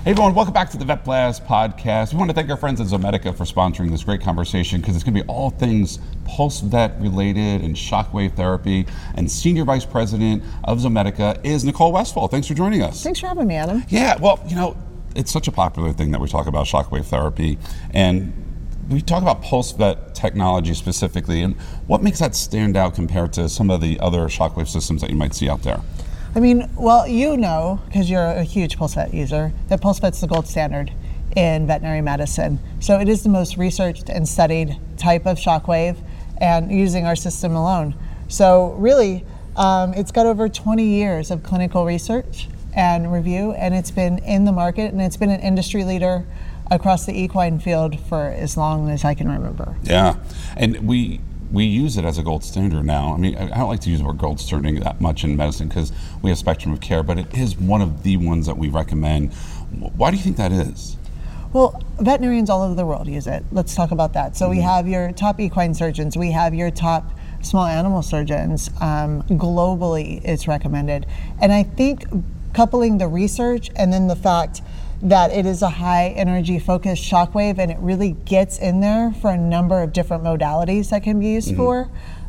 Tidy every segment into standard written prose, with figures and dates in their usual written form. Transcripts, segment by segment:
Hey everyone, welcome back to the Vet Blast podcast. We want to thank our friends at Zomedica for sponsoring this great conversation because it's going to be all things PulseVet related and shockwave therapy. And Senior Vice President of Zomedica is Nicole Westfall. Thanks for joining us. Thanks for having me, Adam. Yeah, well, it's such a popular thing that we talk about shockwave therapy. And we talk about PulseVet technology specifically. And what makes that stand out compared to some of the other shockwave systems that you might see out there? I mean, well, you know, because you're a huge PulseVet user, that PulseVet's the gold standard in veterinary medicine. So it is the most researched and studied type of shockwave, and using our system alone. So really, it's got over 20 years of clinical research and review, and it's been in the market, and it's been an industry leader across the equine field for as long as I can remember. Yeah, and we use it as a gold standard now. I mean, I don't like to use the word gold standard that much in medicine because we have spectrum of care, but it is one of the ones that we recommend. Why do you think that is? Well, veterinarians all over the world use it. Let's talk about that. So we have your top equine surgeons, we have your top small animal surgeons. Globally, it's recommended. And I think coupling the research and then the fact that it is a high energy focused shockwave and it really gets in there for a number of different modalities that can be used for.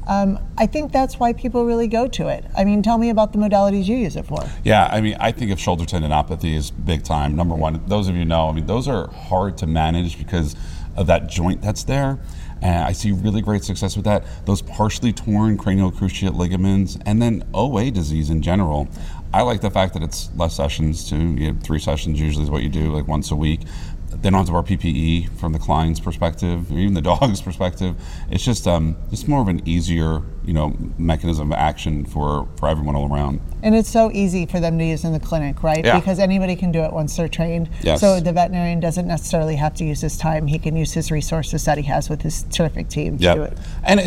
I think that's why people really go to it. I mean, tell me about the modalities you use it for. Yeah, I mean, I think of shoulder tendinopathy as big time. Number one, those of you know, I mean, those are hard to manage because of that joint that's there. And I see really great success with that. Those partially torn cranial cruciate ligaments, and then OA disease in general. I like the fact that it's less sessions too. You have 3 sessions usually is what you do, like once a week. They don't have to wear PPE from the client's perspective, or even the dog's perspective. It's just it's more of an easier, mechanism of action for everyone all around. And it's so easy for them to use in the clinic, right? Yeah. Because anybody can do it once they're trained. Yes. So the veterinarian doesn't necessarily have to use his time. He can use his resources that he has with his terrific team to do it. And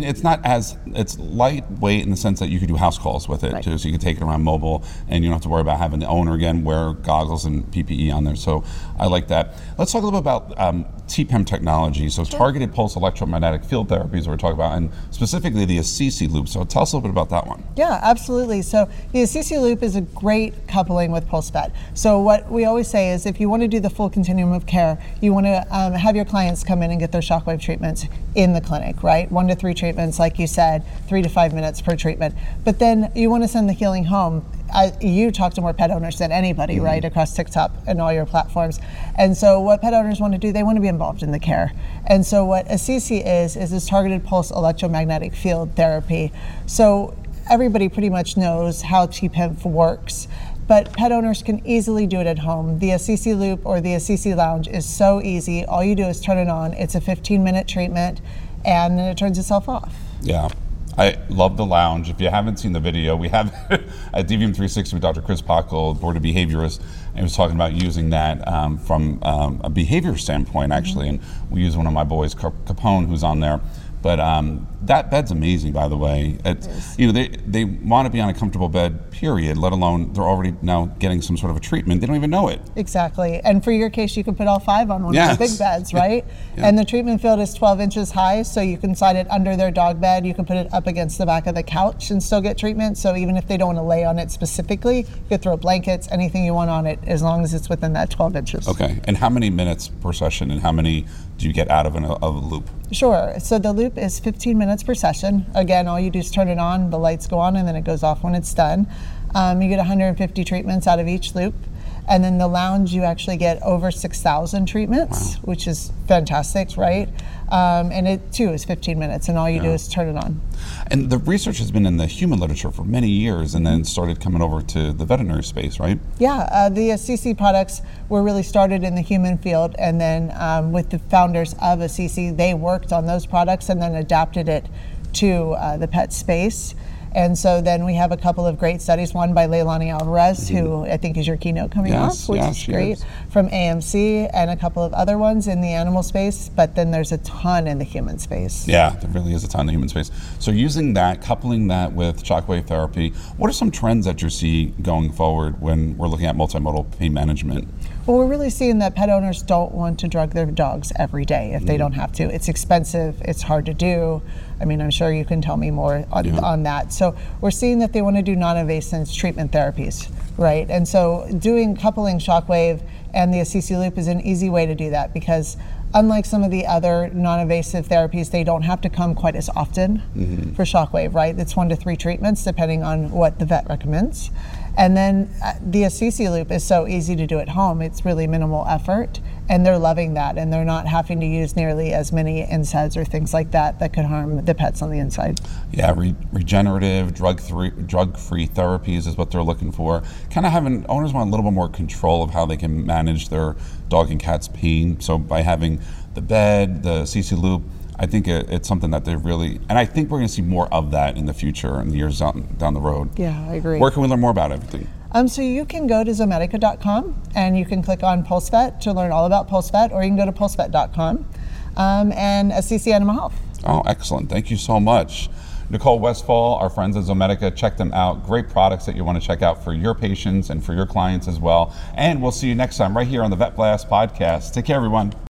it's lightweight in the sense that you could do house calls with it too. So you can take it around mobile and you don't have to worry about having the owner again wear goggles and PPE on there. So I like that. Let's talk a little bit about TPEM technology. So targeted pulse electromagnetic field therapies we're talking about, and specifically the Assisi loop. So tell us a little bit about that one. Yeah, absolutely. So the Assisi loop is a great coupling with PulseVet. So what we always say is if you want to do the full continuum of care, you want to have your clients come in and get their shockwave treatments in the clinic, right? 1 to 3 treatments, like you said, 3 to 5 minutes per treatment. But then you want to send the healing home. You talk to more pet owners than anybody, right, across TikTok and all your platforms. And so what pet owners want to do, they want to be involved in the care. And so what Assisi is this targeted pulse electromagnetic field therapy. So everybody pretty much knows how TPEM works, but pet owners can easily do it at home. The Assisi loop or the Assisi lounge is so easy. All you do is turn it on. It's a 15-minute treatment, and then it turns itself off. Yeah. I love the lounge. If you haven't seen the video, we have at DVM 360 with Dr. Chris Pockel, board of behaviorist, and he was talking about using that from a behavior standpoint, actually. And we use one of my boys, Capone, who's on there. But that bed's amazing, by the way. They want to be on a comfortable bed, period, let alone they're already now getting some sort of a treatment. They don't even know it. Exactly. And for your case, you can put all 5 on one of the big beds, right? Yeah. And the treatment field is 12 inches high, so you can slide it under their dog bed. You can put it up against the back of the couch and still get treatment. So even if they don't want to lay on it specifically, you could throw blankets, anything you want on it, as long as it's within that 12 inches. Okay. And how many minutes per session and how many do you get out of a loop? Sure. So the loop is 15 minutes per session. Again, all you do is turn it on, the lights go on, and then it goes off when it's done. You get 150 treatments out of each loop. And then the lounge, you actually get over 6,000 treatments, which is fantastic, right? And it too is 15 minutes, and all you do is turn it on. And the research has been in the human literature for many years, and then started coming over to the veterinary space, right? Yeah, the Assisi products were really started in the human field, and then with the founders of Assisi, they worked on those products and then adapted it to the pet space. And so then we have a couple of great studies, one by Leilani Alvarez, who I think is your keynote coming up, which is great, from AMC, and a couple of other ones in the animal space, but then there's a ton in the human space. Yeah, there really is a ton in the human space. So using that, coupling that with shockwave therapy, what are some trends that you see going forward when we're looking at multimodal pain management? Well, we're really seeing that pet owners don't want to drug their dogs every day if they don't have to. It's expensive, it's hard to do. I mean, I'm sure you can tell me more on that. So we're seeing that they want to do non-invasive treatment therapies, right? And so coupling Shockwave and the Assisi Loop is an easy way to do that, because unlike some of the other non-invasive therapies, they don't have to come quite as often for Shockwave, right? It's 1 to 3 treatments depending on what the vet recommends. And then the Assisi Loop is so easy to do at home. It's really minimal effort, and they're loving that, and they're not having to use nearly as many NSAIDs or things like that could harm the pets on the inside. Yeah, regenerative, drug-free therapies is what they're looking for. Kind of having owners want a little bit more control of how they can manage their dog and cat's pain. So by having the bed, the Assisi Loop, I think it's something that they really, and I think we're going to see more of that in the future and years down the road. Yeah, I agree. Where can we learn more about everything? So you can go to Zomedica.com and you can click on PulseVet to learn all about PulseVet, or you can go to PulseVet.com and Assisi Animal Health. Oh, excellent. Thank you so much. Nicole Westfall, our friends at Zomedica, check them out. Great products that you want to check out for your patients and for your clients as well. And we'll see you next time right here on the Vet Blast podcast. Take care, everyone.